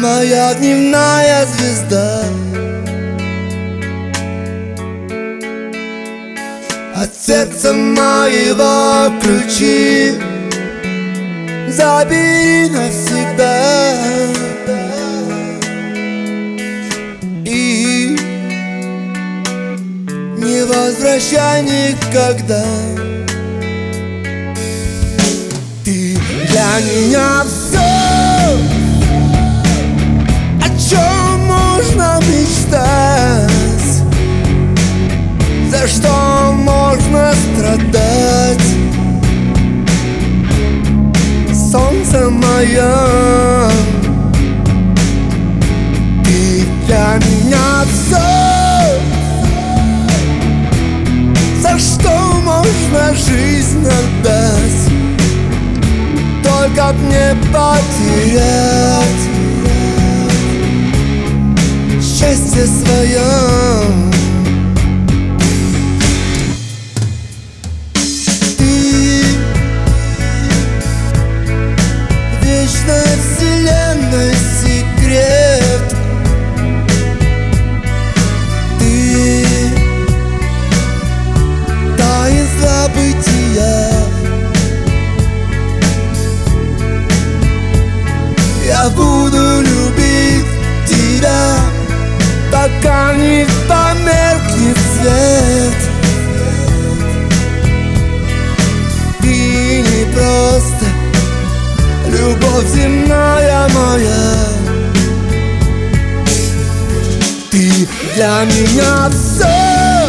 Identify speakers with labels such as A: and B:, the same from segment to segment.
A: моя дневная звезда. От сердца моего ключи забери навсегда и не возвращай никогда. Ты для меня все, о чем можно мечтать, за что можно страдать. Солнце мое, ты для меня все, за что можно жизнь отдать, только б не потерять счастье свое. Вечной вселенной секрет, ты таинство бытия. Я буду любить тебя, пока не померкнет свет. Ты не просто любовь земная моя, ты для меня все,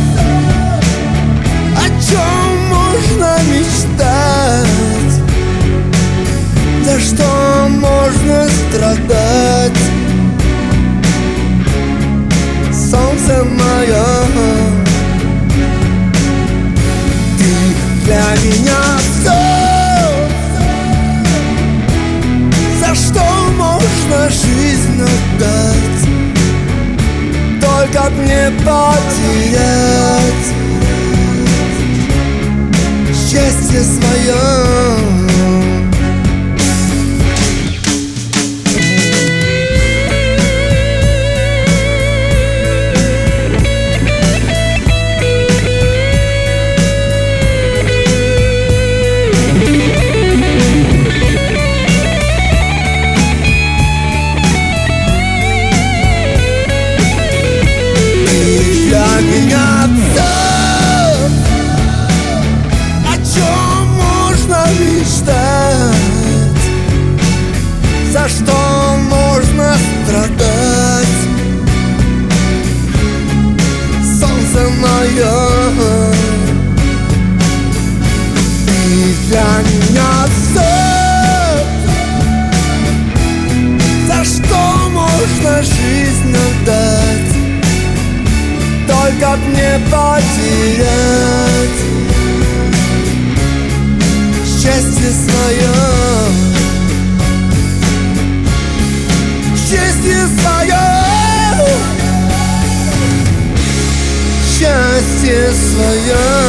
A: о чем можно мечтать, за что можно страдать. Солнце мое, ты для меня все, за что можно жизнь отдать, только б не потерять счастье свое. Для меня все, о чем можно мечтать, за что можно страдать. Солнце мое, ты для меня все, за что можно жизнь отдать, только б не потерять счастье свое. Счастье свое, счастье свое.